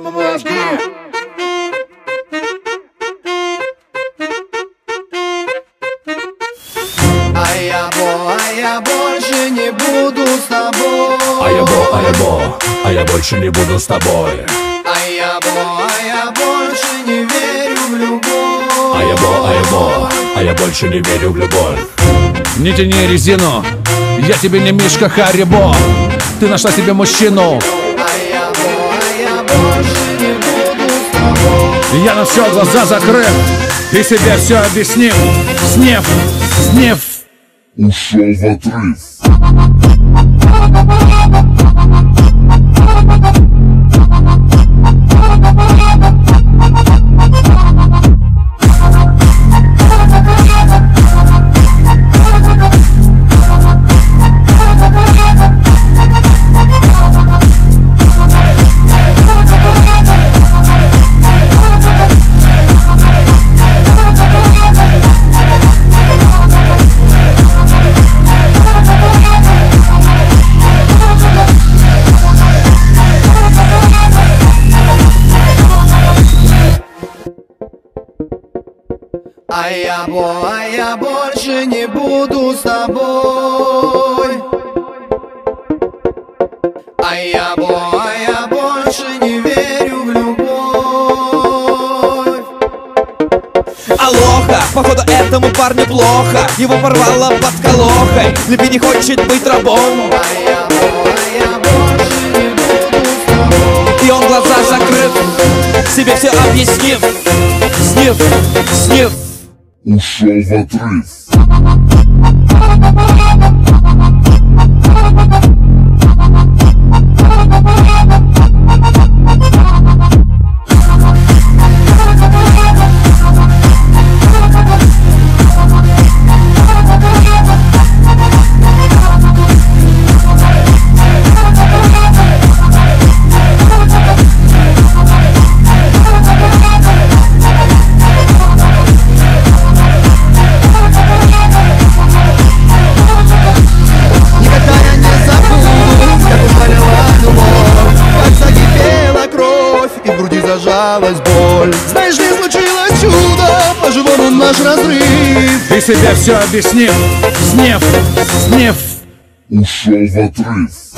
мозги. А я больше не буду с тобой. А я больше не буду с тобой. А я больше не верю в любовь. А я больше не верю в любовь. Не тяни резину, я тебе не Мишка Харибо. Ты нашла себе мужчину. А я больше не буду с тобой. Я на все глаза закрыл и себе все объяснил. Снев Ушел в отрыв. А я больше не буду с тобой. А я больше не верю в любовь. Алоха, походу этому парню плохо. Его порвало под колохой. Люби не хочет быть рабом. А я больше не буду с тобой. И он глаза закрыв, себе все объяснив. Снив Ушел в отрыв. Зажалась боль. Знаешь ли, случилось чудо, по-живому наш разрыв. и себе все объяснил. Снев Ушел в отрыв.